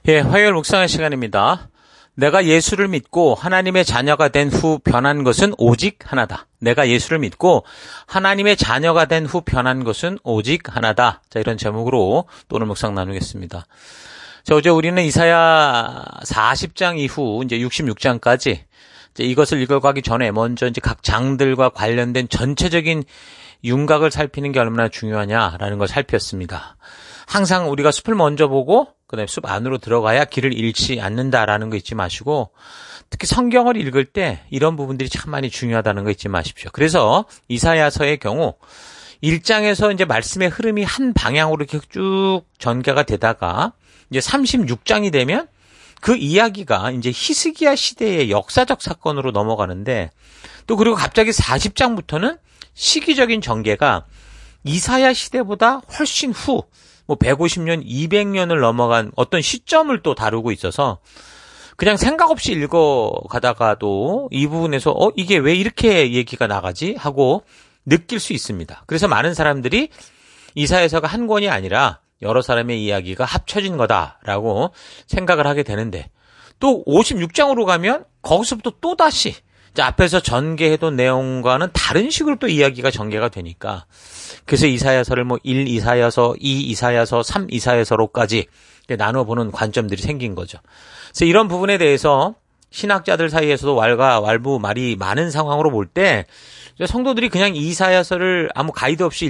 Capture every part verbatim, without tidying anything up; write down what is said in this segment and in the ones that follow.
예, 화요일 묵상의 시간입니다. 내가 예수를 믿고 하나님의 자녀가 된 후 변한 것은 오직 하나다. 내가 예수를 믿고 하나님의 자녀가 된 후 변한 것은 오직 하나다. 자, 이런 제목으로 또 오늘 묵상 나누겠습니다. 자, 어제 우리는 이사야 사십 장 이후 이제 육십육 장까지 이제 이것을 읽어가기 전에 먼저 이제 각 장들과 관련된 전체적인 윤곽을 살피는 게 얼마나 중요하냐라는 걸 살폈습니다. 항상 우리가 숲을 먼저 보고 그다음에 숲 안으로 들어가야 길을 잃지 않는다라는 거 잊지 마시고, 특히 성경을 읽을 때 이런 부분들이 참 많이 중요하다는 거 잊지 마십시오. 그래서 이사야서의 경우 일 장에서 이제 말씀의 흐름이 한 방향으로 이렇게 쭉 전개가 되다가 이제 삼십육 장이 되면 그 이야기가 이제 히스기야 시대의 역사적 사건으로 넘어가는데, 또 그리고 갑자기 사십 장부터는 시기적인 전개가 이사야 시대보다 훨씬 후 뭐 백오십 년, 이백 년을 넘어간 어떤 시점을 또 다루고 있어서 그냥 생각 없이 읽어가다가도 이 부분에서 어 이게 왜 이렇게 얘기가 나가지 하고 느낄 수 있습니다. 그래서 많은 사람들이 이사야서가 한 권이 아니라 여러 사람의 이야기가 합쳐진 거다라고 생각을 하게 되는데, 또 오십육 장으로 가면 거기서부터 또다시 앞에서 전개해둔 내용과는 다른 식으로 또 이야기가 전개가 되니까, 그래서 이사야서를 뭐 일 이사야서, 이 이사야서, 삼 이사야서로까지 나눠보는 관점들이 생긴 거죠. 그래서 이런 부분에 대해서 신학자들 사이에서도 왈가왈부 말이 많은 상황으로 볼 때 성도들이 그냥 이사야서를 아무 가이드 없이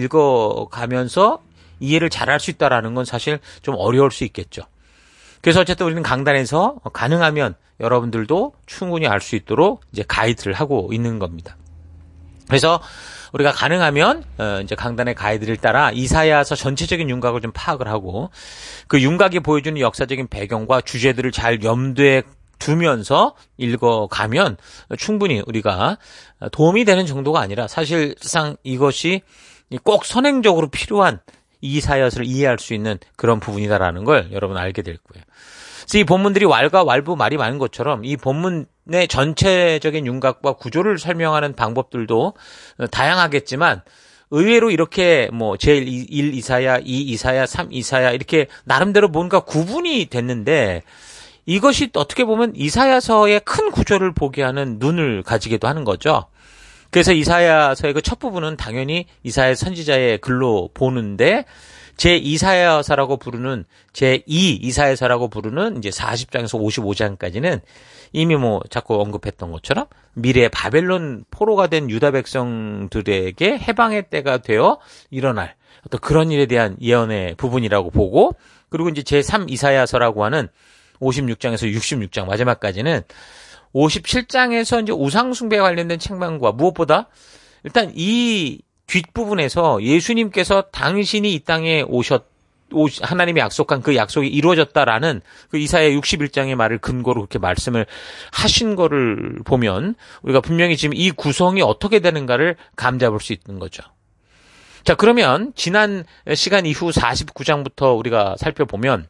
읽어가면서 이해를 잘할 수 있다라는 건 사실 좀 어려울 수 있겠죠. 그래서 어쨌든 우리는 강단에서 가능하면 여러분들도 충분히 알 수 있도록 이제 가이드를 하고 있는 겁니다. 그래서 우리가 가능하면 이제 강단의 가이드를 따라 이사야서 전체적인 윤곽을 좀 파악을 하고, 그 윤곽이 보여주는 역사적인 배경과 주제들을 잘 염두에 두면서 읽어가면 충분히 우리가 도움이 되는 정도가 아니라 사실상 이것이 꼭 선행적으로 필요한 이사야서를 이해할 수 있는 그런 부분이다라는 걸 여러분 알게 될 거예요. 그래서 이 본문들이 왈가왈부 말이 많은 것처럼 이 본문의 전체적인 윤곽과 구조를 설명하는 방법들도 다양하겠지만, 의외로 이렇게 뭐 제일 일 이사야, 이 이사야, 삼 이사야 이렇게 나름대로 뭔가 구분이 됐는데, 이것이 어떻게 보면 이사야서의 큰 구조를 보게 하는 눈을 가지기도 하는 거죠. 그래서 이사야서의 그 첫 부분은 당연히 이사야 선지자의 글로 보는데, 제 이사야서라고 부르는 제이 이사야서라고 부르는 이제 사십 장에서 오십오 장까지는 이미 뭐 자꾸 언급했던 것처럼 미래 바벨론 포로가 된 유다 백성들에게 해방의 때가 되어 일어날 어떤 그런 일에 대한 예언의 부분이라고 보고, 그리고 이제 제삼 이사야서라고 하는 오십육 장에서 육십육 장 마지막까지는 오십칠 장에서 이제 우상숭배에 관련된 책망과, 무엇보다 일단 이 뒷부분에서 예수님께서 당신이 이 땅에 오셨, 오, 하나님이 약속한 그 약속이 이루어졌다라는 그 이사야 육십일 장의 말을 근거로 그렇게 말씀을 하신 거를 보면 우리가 분명히 지금 이 구성이 어떻게 되는가를 감잡을 수 있는 거죠. 자, 그러면 지난 시간 이후 사십구 장부터 우리가 살펴보면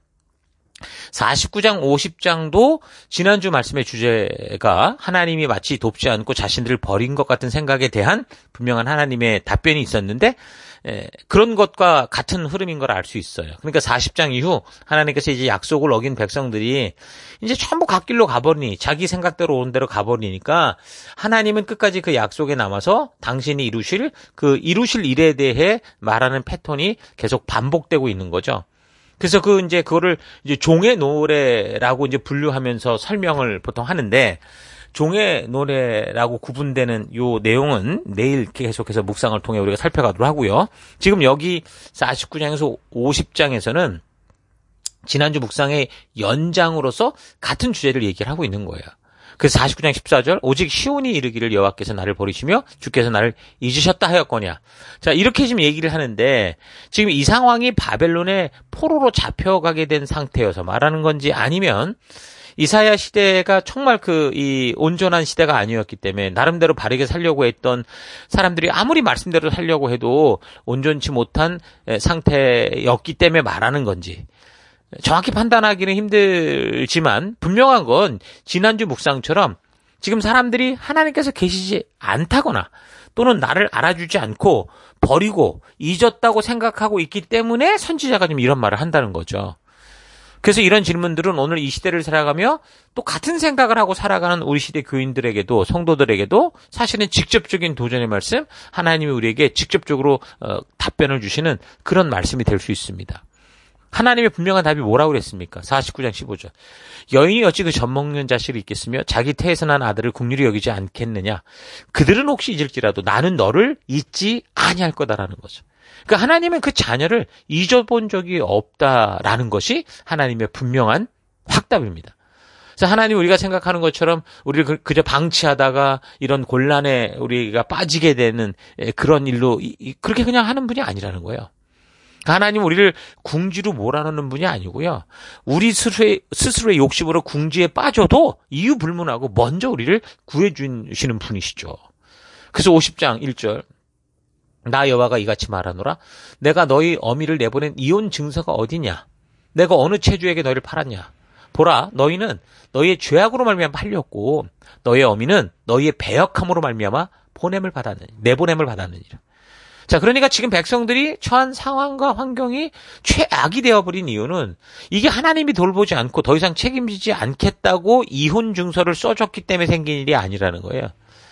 사십구 장, 오십 장도 지난주 말씀의 주제가 하나님이 마치 돕지 않고 자신들을 버린 것 같은 생각에 대한 분명한 하나님의 답변이 있었는데, 에, 그런 것과 같은 흐름인 걸 알 수 있어요. 그러니까 사십 장 이후 하나님께서 이제 약속을 어긴 백성들이 이제 전부 갓길로 가버리니, 자기 생각대로 온 대로 가버리니까 하나님은 끝까지 그 약속에 남아서 당신이 이루실 그 이루실 일에 대해 말하는 패턴이 계속 반복되고 있는 거죠. 그래서 그 이제 그거를 이제 종의 노래라고 이제 분류하면서 설명을 보통 하는데, 종의 노래라고 구분되는 요 내용은 내일 계속해서 묵상을 통해 우리가 살펴가도록 하고요. 지금 여기 사십구 장에서 오십 장에서는 지난주 묵상의 연장으로서 같은 주제를 얘기를 하고 있는 거예요. 그래서 사십구 장 십사 절, 오직 시온이 이르기를 여호와께서 나를 버리시며 주께서 나를 잊으셨다 하였거냐. 자, 이렇게 지금 얘기를 하는데, 지금 이 상황이 바벨론의 포로로 잡혀가게 된 상태여서 말하는 건지, 아니면 이사야 시대가 정말 그 이 온전한 시대가 아니었기 때문에 나름대로 바르게 살려고 했던 사람들이 아무리 말씀대로 살려고 해도 온전치 못한 상태였기 때문에 말하는 건지, 정확히 판단하기는 힘들지만 분명한 건 지난주 묵상처럼 지금 사람들이 하나님께서 계시지 않다거나 또는 나를 알아주지 않고 버리고 잊었다고 생각하고 있기 때문에 선지자가 지금 이런 말을 한다는 거죠. 그래서 이런 질문들은 오늘 이 시대를 살아가며 또 같은 생각을 하고 살아가는 우리 시대 교인들에게도 성도들에게도 사실은 직접적인 도전의 말씀, 하나님이 우리에게 직접적으로 어, 답변을 주시는 그런 말씀이 될 수 있습니다. 하나님의 분명한 답이 뭐라고 그랬습니까? 사십구 장 십오 절. 여인이 어찌 그 젖먹는 자식을 잊겠으며 자기 태에서 난 아들을 긍휼히 여기지 않겠느냐. 그들은 혹시 잊을지라도 나는 너를 잊지 아니할 거다라는 거죠. 그러니까 하나님은 그 자녀를 잊어본 적이 없다라는 것이 하나님의 분명한 확답입니다. 그래서 하나님 우리가 생각하는 것처럼 우리를 그저 방치하다가 이런 곤란에 우리가 빠지게 되는 그런 일로 그렇게 그냥 하는 분이 아니라는 거예요. 하나님 우리를 궁지로 몰아넣는 분이 아니고요. 우리 스스로의, 스스로의 욕심으로 궁지에 빠져도 이유 불문하고 먼저 우리를 구해주시는 분이시죠. 그래서 오십 장 일 절. 나 여호와가 이같이 말하노라. 내가 너희 어미를 내보낸 이혼 증서가 어디냐? 내가 어느 체주에게 너희를 팔았냐? 보라, 너희는 너희의 죄악으로 말미암아 팔렸고 너희의 어미는 너희의 배역함으로 말미암아 보냄을 받았느니 내보냄을 받았느니라. 자, 그러니까 지금 백성들이 처한 상황과 환경이 최악이 되어버린 이유는 이게 하나님이 돌보지 않고 더 이상 책임지지 않겠다고 이혼 증서를 써줬기 때문에 생긴 일이 아니라는 거예요.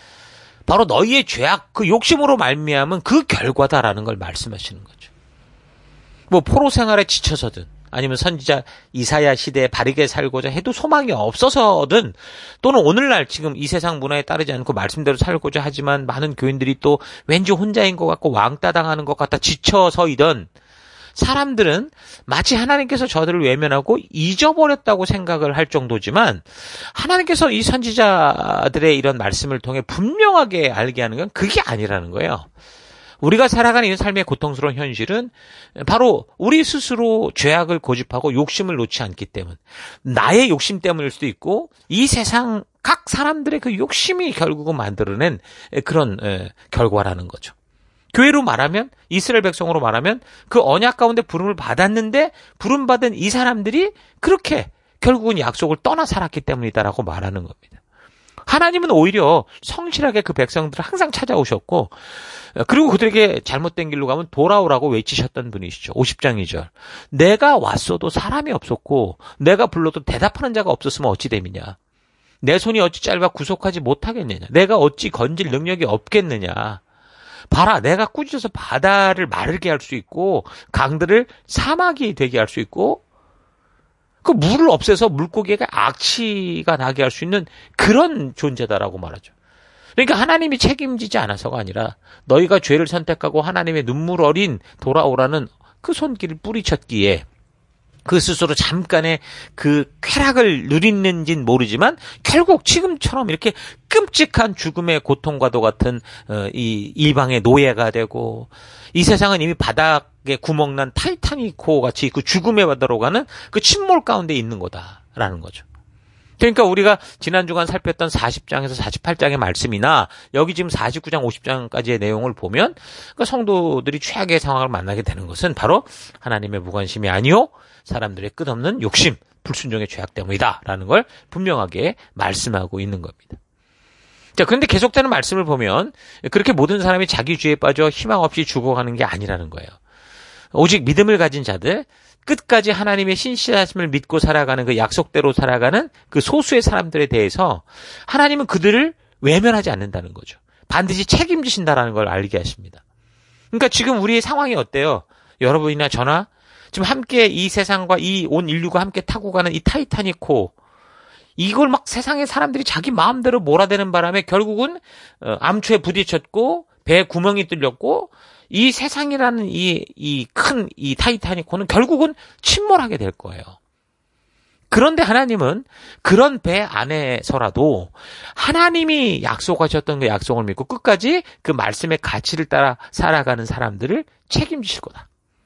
바로 너희의 죄악, 그 욕심으로 말미암은 그 결과다라는 걸 말씀하시는 거죠. 뭐 포로 생활에 지쳐서든 아니면 선지자 이사야 시대에 바르게 살고자 해도 소망이 없어서든 또는 오늘날 지금 이 세상 문화에 따르지 않고 말씀대로 살고자 하지만 많은 교인들이 또 왠지 혼자인 것 같고 왕따 당하는 것 같아 지쳐서이던 사람들은 마치 하나님께서 저들을 외면하고 잊어버렸다고 생각을 할 정도지만 하나님께서 이 선지자들의 이런 말씀을 통해 분명하게 알게 하는 건 그게 아니라는 거예요. 우리가 살아가는 이 삶의 고통스러운 현실은 바로 우리 스스로 죄악을 고집하고 욕심을 놓지 않기 때문, 나의 욕심 때문일 수도 있고 이 세상 각 사람들의 그 욕심이 결국은 만들어낸 그런 결과라는 거죠. 교회로 말하면, 이스라엘 백성으로 말하면 그 언약 가운데 부름을 받았는데 부름받은 이 사람들이 그렇게 결국은 약속을 떠나 살았기 때문이다라고 말하는 겁니다. 하나님은 오히려 성실하게 그 백성들을 항상 찾아오셨고 그리고 그들에게 잘못된 길로 가면 돌아오라고 외치셨던 분이시죠. 오십 장 이 절. 내가 왔어도 사람이 없었고 내가 불러도 대답하는 자가 없었으면 어찌 됨이냐. 내 손이 어찌 짧아 구속하지 못하겠느냐. 내가 어찌 건질 능력이 없겠느냐. 봐라, 내가 꾸짖어서 바다를 마르게 할 수 있고 강들을 사막이 되게 할 수 있고 그 물을 없애서 물고기가 악취가 나게 할 수 있는 그런 존재다라고 말하죠. 그러니까 하나님이 책임지지 않아서가 아니라 너희가 죄를 선택하고 하나님의 눈물 어린 돌아오라는 그 손길을 뿌리쳤기에 그 스스로 잠깐의 그 쾌락을 누리는지는 모르지만 결국 지금처럼 이렇게 끔찍한 죽음의 고통과도 같은 이 일방의 노예가 되고 이 세상은 이미 바닥에 구멍난 타이타닉호 같이 그 죽음의 바다로 가는 그 침몰 가운데 있는 거다라는 거죠. 그러니까 우리가 지난 주간 살폈던 사십 장에서 사십팔 장의 말씀이나 여기 지금 사십구 장 오십 장까지의 내용을 보면 그 성도들이 최악의 상황을 만나게 되는 것은 바로 하나님의 무관심이 아니요 사람들의 끝없는 욕심, 불순종의 죄악 때문이다라는 걸 분명하게 말씀하고 있는 겁니다. 자, 그런데 계속되는 말씀을 보면 그렇게 모든 사람이 자기 죄에 빠져 희망 없이 죽어가는 게 아니라는 거예요. 오직 믿음을 가진 자들, 끝까지 하나님의 신실하심을 믿고 살아가는 그 약속대로 살아가는 그 소수의 사람들에 대해서 하나님은 그들을 외면하지 않는다는 거죠. 반드시 책임지신다라는 걸 알게 하십니다. 그러니까 지금 우리의 상황이 어때요? 여러분이나 저나 지금 함께 이 세상과 이 온 인류가 함께 타고 가는 이 타이타닉호, 이걸 막 세상의 사람들이 자기 마음대로 몰아대는 바람에 결국은 암초에 부딪혔고 배에 구멍이 뚫렸고 이 세상이라는 이, 이 큰 이 타이타닉호는 결국은 침몰하게 될 거예요. 그런데 하나님은 그런 배 안에서라도 하나님이 약속하셨던 그 약속을 믿고 끝까지 그 말씀의 가치를 따라 살아가는 사람들을 책임지실 거다.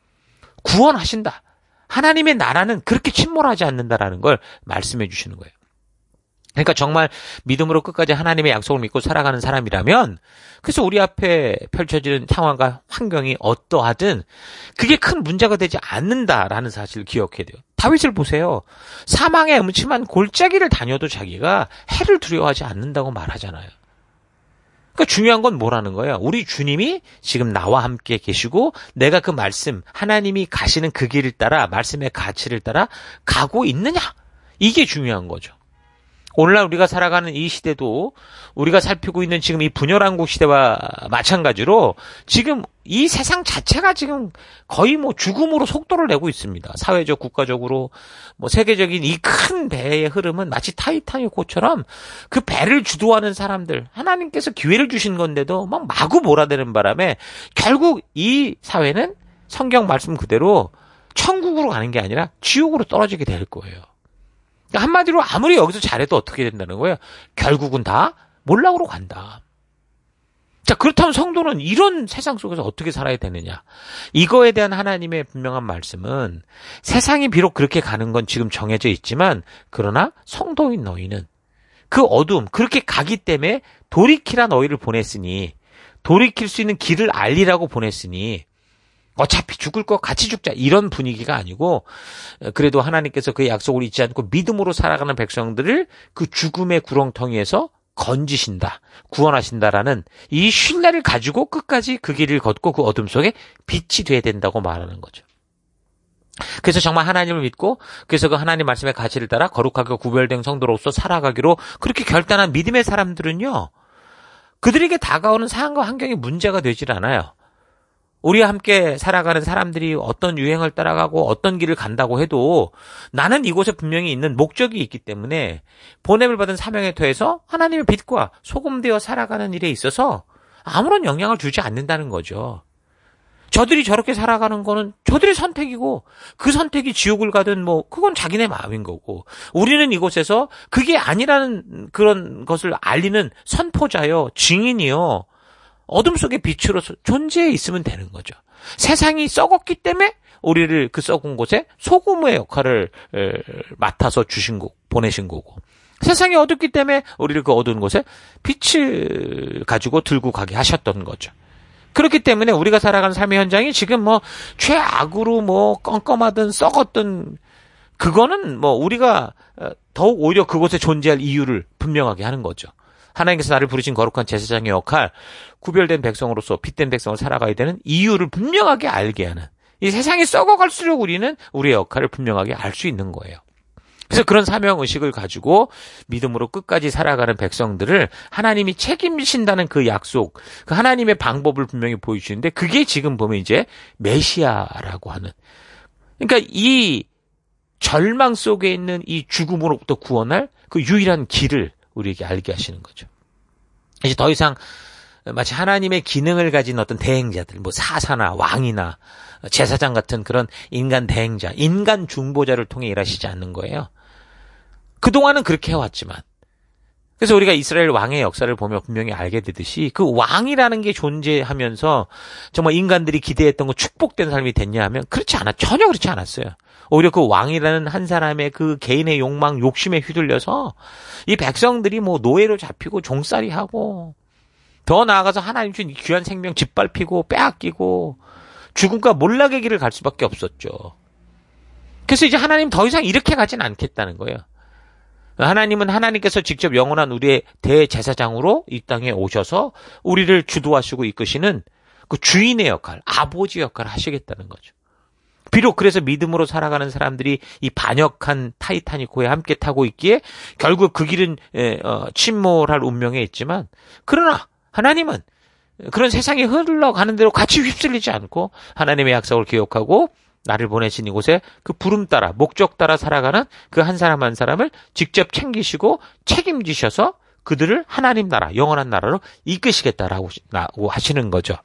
구원하신다. 하나님의 나라는 그렇게 침몰하지 않는다라는 걸 말씀해 주시는 거예요. 그러니까 정말 믿음으로 끝까지 하나님의 약속을 믿고 살아가는 사람이라면 그래서 우리 앞에 펼쳐지는 상황과 환경이 어떠하든 그게 큰 문제가 되지 않는다라는 사실을 기억해야 돼요. 다윗을 보세요. 사망의 음침한 골짜기를 다녀도 자기가 해를 두려워하지 않는다고 말하잖아요. 그러니까 중요한 건 뭐라는 거예요? 우리 주님이 지금 나와 함께 계시고 내가 그 말씀, 하나님이 가시는 그 길을 따라 말씀의 가치를 따라 가고 있느냐? 이게 중요한 거죠. 오늘날 우리가 살아가는 이 시대도 우리가 살피고 있는 지금 이 분열한국 시대와 마찬가지로 지금 이 세상 자체가 지금 거의 뭐 죽음으로 속도를 내고 있습니다. 사회적, 국가적으로 뭐 세계적인 이 큰 배의 흐름은 마치 타이타닉호처럼 그 배를 주도하는 사람들, 하나님께서 기회를 주신 건데도 막 마구 몰아대는 바람에 결국 이 사회는 성경 말씀 그대로 천국으로 가는 게 아니라 지옥으로 떨어지게 될 거예요. 한마디로 아무리 여기서 잘해도 어떻게 된다는 거예요? 결국은 다 몰락으로 간다. 자, 그렇다면 성도는 이런 세상 속에서 어떻게 살아야 되느냐? 이거에 대한 하나님의 분명한 말씀은 세상이 비록 그렇게 가는 건 지금 정해져 있지만 그러나 성도인 너희는 그 어둠, 그렇게 가기 때문에 돌이키라 너희를 보냈으니 돌이킬 수 있는 길을 알리라고 보냈으니 어차피 죽을 것 같이 죽자 이런 분위기가 아니고 그래도 하나님께서 그 약속을 잊지 않고 믿음으로 살아가는 백성들을 그 죽음의 구렁텅이에서 건지신다, 구원하신다라는 이 신뢰를 가지고 끝까지 그 길을 걷고 그 어둠 속에 빛이 돼야 된다고 말하는 거죠. 그래서 정말 하나님을 믿고 그래서 그 하나님 말씀의 가치를 따라 거룩하게 구별된 성도로서 살아가기로 그렇게 결단한 믿음의 사람들은요, 그들에게 다가오는 상황과 환경이 문제가 되질 않아요. 우리와 함께 살아가는 사람들이 어떤 유행을 따라가고 어떤 길을 간다고 해도 나는 이곳에 분명히 있는 목적이 있기 때문에 보냄을 받은 사명에 더해서 하나님의 빛과 소금되어 살아가는 일에 있어서 아무런 영향을 주지 않는다는 거죠. 저들이 저렇게 살아가는 거는 저들의 선택이고 그 선택이 지옥을 가든 뭐 그건 자기네 마음인 거고 우리는 이곳에서 그게 아니라는 그런 것을 알리는 선포자요, 증인이요, 어둠 속의 빛으로 존재해 있으면 되는 거죠. 세상이 썩었기 때문에 우리를 그 썩은 곳에 소금의 역할을 맡아서 주신 거, 보내신 거고 세상이 어둡기 때문에 우리를 그 어두운 곳에 빛을 가지고 들고 가게 하셨던 거죠. 그렇기 때문에 우리가 살아가는 삶의 현장이 지금 뭐 최악으로 뭐 껌껌하든 썩었든 그거는 뭐 우리가 더욱 오히려 그곳에 존재할 이유를 분명하게 하는 거죠. 하나님께서 나를 부르신 거룩한 제사장의 역할, 구별된 백성으로서 빛된 백성을 살아가야 되는 이유를 분명하게 알게 하는, 이 세상이 썩어갈수록 우리는 우리의 역할을 분명하게 알 수 있는 거예요. 그래서 그런 사명의식을 가지고 믿음으로 끝까지 살아가는 백성들을 하나님이 책임지신다는 그 약속, 그 하나님의 방법을 분명히 보여주시는데 그게 지금 보면 이제 메시아라고 하는, 그러니까 이 절망 속에 있는 이 죽음으로부터 구원할 그 유일한 길을 우리에게 알게 하시는 거죠. 이제 더 이상 마치 하나님의 기능을 가진 어떤 대행자들, 뭐 사사나 왕이나 제사장 같은 그런 인간 대행자, 인간 중보자를 통해 일하시지 않는 거예요. 그동안은 그렇게 해왔지만, 그래서 우리가 이스라엘 왕의 역사를 보며 분명히 알게 되듯이 그 왕이라는 게 존재하면서 정말 인간들이 기대했던 거 축복된 삶이 됐냐 하면 그렇지 않아, 전혀 그렇지 않았어요. 오히려 그 왕이라는 한 사람의 그 개인의 욕망, 욕심에 휘둘려서 이 백성들이 뭐 노예로 잡히고 종살이하고 더 나아가서 하나님 준 귀한 생명 짓밟히고 빼앗기고 죽음과 몰락의 길을 갈 수밖에 없었죠. 그래서 이제 하나님 더 이상 이렇게 가진 않겠다는 거예요. 하나님은 하나님께서 직접 영원한 우리의 대제사장으로 이 땅에 오셔서 우리를 주도하시고 이끄시는 그 주인의 역할, 아버지 역할을 하시겠다는 거죠. 비록 그래서 믿음으로 살아가는 사람들이 이 반역한 타이타닉호에 함께 타고 있기에 결국 그 길은 침몰할 운명에 있지만 그러나 하나님은 그런 세상이 흘러가는 대로 같이 휩쓸리지 않고 하나님의 약속을 기억하고 나를 보내신 이곳에 그 부름 따라 목적 따라 살아가는 그 한 사람 한 사람을 직접 챙기시고 책임지셔서 그들을 하나님 나라, 영원한 나라로 이끄시겠다라고 하시는 거죠.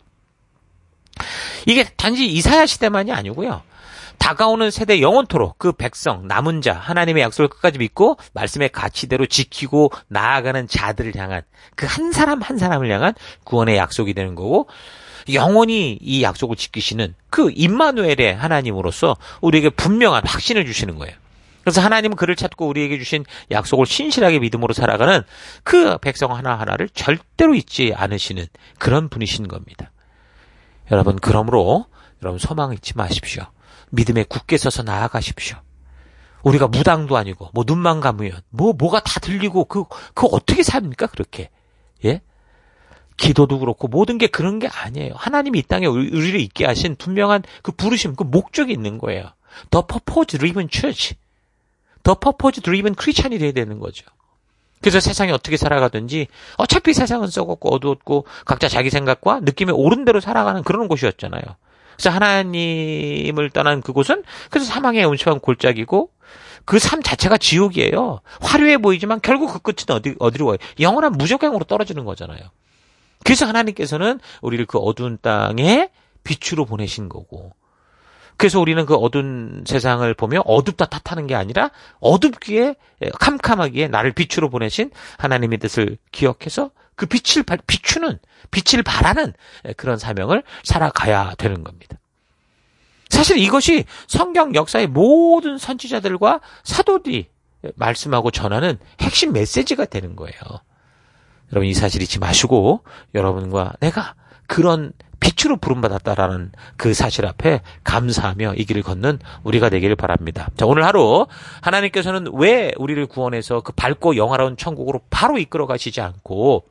이게 단지 이사야 시대만이 아니고요. 다가오는 세대 영원토록 그 백성, 남은 자, 하나님의 약속을 끝까지 믿고 말씀의 가치대로 지키고 나아가는 자들을 향한 그 한 사람 한 사람을 향한 구원의 약속이 되는 거고 영원히 이 약속을 지키시는 그 임마누엘의 하나님으로서 우리에게 분명한 확신을 주시는 거예요. 그래서 하나님은 그를 찾고 우리에게 주신 약속을 신실하게 믿음으로 살아가는 그 백성 하나하나를 절대로 잊지 않으시는 그런 분이신 겁니다. 여러분, 그러므로 여러분 소망 잊지 마십시오. 믿음에 굳게 서서 나아가십시오. 우리가 무당도 아니고 뭐 눈만 감으면 뭐 뭐가 다 들리고 그 그 어떻게 삽니까 그렇게? 예? 기도도 그렇고 모든 게 그런 게 아니에요. 하나님이 이 땅에 우리를 있게 하신 분명한 그 부르심, 그 목적이 있는 거예요. The purpose driven church. The purpose driven Christian이 돼야 되는 거죠. 그래서 세상이 어떻게 살아가든지 어차피 세상은 썩었고 어두웠고 각자 자기 생각과 느낌에 옳은 대로 살아가는 그런 곳이었잖아요. 그래서 하나님을 떠난 그곳은 그래서 사망의 음침한 골짜기고 그 삶 자체가 지옥이에요. 화려해 보이지만 결국 그 끝은 어디, 어디로 가요? 영원한 무적행으로 떨어지는 거잖아요. 그래서 하나님께서는 우리를 그 어두운 땅에 빛으로 보내신 거고, 그래서 우리는 그 어두운 세상을 보며 어둡다 탓하는 게 아니라 어둡기에 캄캄하기에 나를 빛으로 보내신 하나님의 뜻을 기억해서 그 빛을 비추는, 빛을 발하는 그런 사명을 살아가야 되는 겁니다. 사실 이것이 성경 역사의 모든 선지자들과 사도들이 말씀하고 전하는 핵심 메시지가 되는 거예요. 여러분 이 사실 잊지 마시고 여러분과 내가 그런 빛으로 부름받았다라는 그 사실 앞에 감사하며 이 길을 걷는 우리가 되기를 바랍니다. 자, 오늘 하루 하나님께서는 왜 우리를 구원해서 그 밝고 영화로운 천국으로 바로 이끌어 가시지 않고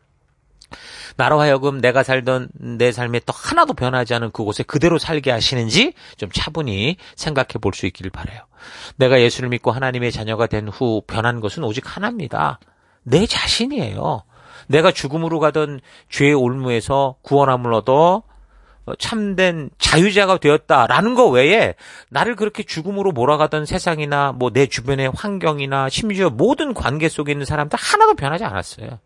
나로 하여금 내가 살던 내 삶에 또 하나도 변하지 않은 그곳에 그대로 살게 하시는지 좀 차분히 생각해 볼 수 있기를 바라요. 내가 예수를 믿고 하나님의 자녀가 된 후 변한 것은 오직 하나입니다. 내 자신이에요. 내가 죽음으로 가던 죄의 올무에서 구원함을 얻어 참된 자유자가 되었다라는 거 외에 나를 그렇게 죽음으로 몰아가던 세상이나 뭐 내 주변의 환경이나 심지어 모든 관계 속에 있는 사람들 하나도 변하지 않았어요.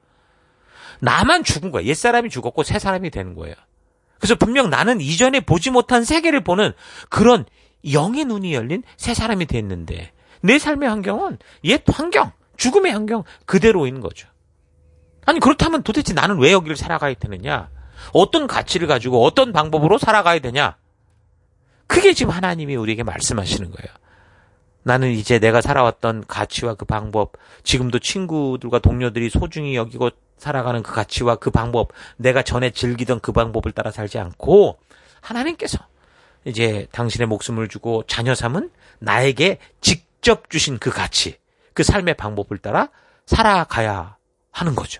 나만 죽은 거야. 옛사람이 죽었고 새 사람이 되는 거예요. 그래서 분명 나는 이전에 보지 못한 세계를 보는 그런 영의 눈이 열린 새 사람이 됐는데 내 삶의 환경은 옛 환경, 죽음의 환경 그대로인 거죠. 아니 그렇다면 도대체 나는 왜 여기를 살아가야 되느냐? 어떤 가치를 가지고 어떤 방법으로 살아가야 되냐? 그게 지금 하나님이 우리에게 말씀하시는 거예요. 나는 이제 내가 살아왔던 가치와 그 방법, 지금도 친구들과 동료들이 소중히 여기고 살아가는 그 가치와 그 방법, 내가 전에 즐기던 그 방법을 따라 살지 않고 하나님께서 이제 당신의 목숨을 주고 자녀 삼은 나에게 직접 주신 그 가치, 그 삶의 방법을 따라 살아가야 하는 거죠.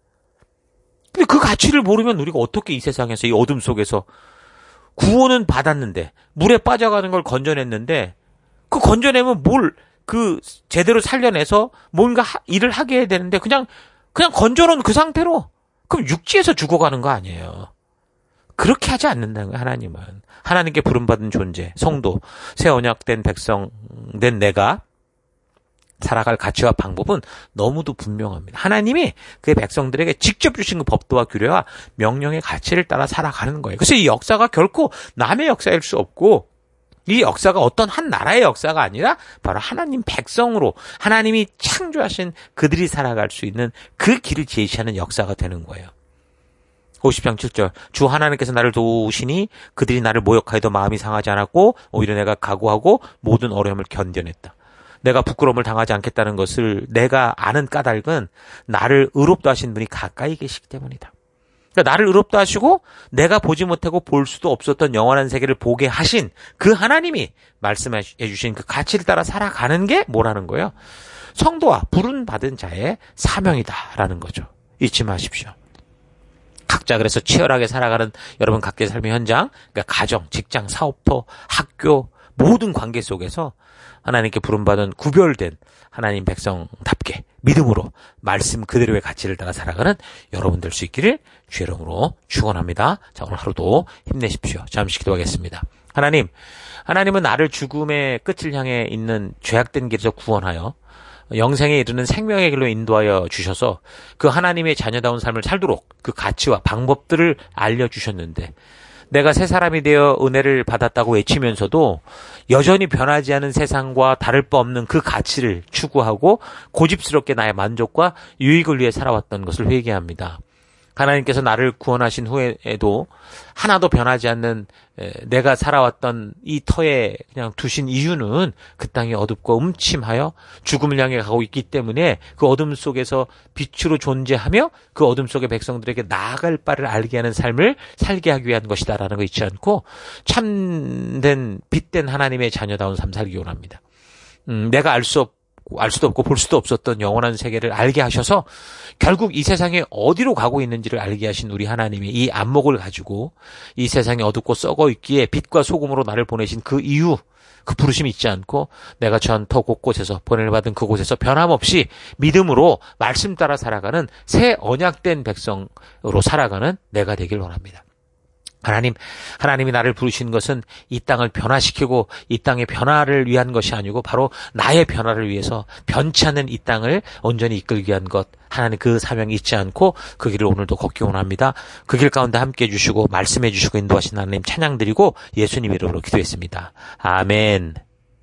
근데 그 가치를 모르면 우리가 어떻게 이 세상에서 이 어둠 속에서 구원은 받았는데 물에 빠져가는 걸 건져냈는데 그 건져내면 뭘 그 제대로 살려내서 뭔가 하, 일을 하게 해야 되는데 그냥 그냥 건져놓은 그 상태로 그럼 육지에서 죽어가는 거 아니에요. 그렇게 하지 않는다는 거예요. 하나님은. 하나님께 부름받은 존재, 성도, 새 언약된 백성 된 내가 살아갈 가치와 방법은 너무도 분명합니다. 하나님이 그의 백성들에게 직접 주신 그 법도와 규례와 명령의 가치를 따라 살아가는 거예요. 그래서 이 역사가 결코 남의 역사일 수 없고 이 역사가 어떤 한 나라의 역사가 아니라 바로 하나님 백성으로 하나님이 창조하신 그들이 살아갈 수 있는 그 길을 제시하는 역사가 되는 거예요. 오십 장 칠 절 주 하나님께서 나를 도우시니 그들이 나를 모욕하여도 마음이 상하지 않았고 오히려 내가 각오하고 모든 어려움을 견뎌냈다. 내가 부끄러움을 당하지 않겠다는 것을 내가 아는 까닭은 나를 의롭다 하신 분이 가까이 계시기 때문이다. 그러니까 나를 의롭다 하시고 내가 보지 못하고 볼 수도 없었던 영원한 세계를 보게 하신 그 하나님이 말씀해 주신 그 가치를 따라 살아가는 게 뭐라는 거예요? 성도와 부름받은 자의 사명이다라는 거죠. 잊지 마십시오. 각자 그래서 치열하게 살아가는 여러분 각자의 삶의 현장, 그러니까 가정, 직장, 사업터, 학교 모든 관계 속에서 하나님께 부름받은 구별된 하나님 백성답게 믿음으로 말씀 그대로의 가치를 따라 살아가는 여러분 될 수 있기를 주의 이름으로 축원합니다. 자, 오늘 하루도 힘내십시오. 잠시 기도하겠습니다. 하나님, 하나님은 나를 죽음의 끝을 향해 있는 죄악된 길에서 구원하여 영생에 이르는 생명의 길로 인도하여 주셔서 그 하나님의 자녀다운 삶을 살도록 그 가치와 방법들을 알려주셨는데 내가 새 사람이 되어 은혜를 받았다고 외치면서도 여전히 변하지 않은 세상과 다를 바 없는 그 가치를 추구하고 고집스럽게 나의 만족과 유익을 위해 살아왔던 것을 회개합니다. 하나님께서 나를 구원하신 후에도 하나도 변하지 않는 내가 살아왔던 이 터에 그냥 두신 이유는 그 땅이 어둡고 음침하여 죽음을 향해 가고 있기 때문에 그 어둠 속에서 빛으로 존재하며 그 어둠 속의 백성들에게 나아갈 바를 알게 하는 삶을 살게 하기 위한 것이다라는 거 잊지 않고 참된 빛된 하나님의 자녀다운 삶 살기 원합니다. 음, 내가 알 수 없고 없고 알 수도 없고 볼 수도 없었던 영원한 세계를 알게 하셔서 결국 이 세상에 어디로 가고 있는지를 알게 하신 우리 하나님이 이 안목을 가지고 이 세상에 어둡고 썩어 있기에 빛과 소금으로 나를 보내신 그 이유, 그 부르심이 있지 않고 내가 전터 곳곳에서 보냄을 받은 그곳에서 변함없이 믿음으로 말씀 따라 살아가는 새 언약된 백성으로 살아가는 내가 되길 원합니다. 하나님, 하나님이 나를 부르신 것은 이 땅을 변화시키고 이 땅의 변화를 위한 것이 아니고 바로 나의 변화를 위해서 변치 않는 이 땅을 온전히 이끌기 위한 것, 하나님 그 사명이 있지 않고 그 길을 오늘도 걷기 원합니다. 그 길 가운데 함께해 주시고 말씀해 주시고 인도하신 하나님 찬양드리고 예수님 이름으로 기도했습니다. 아멘.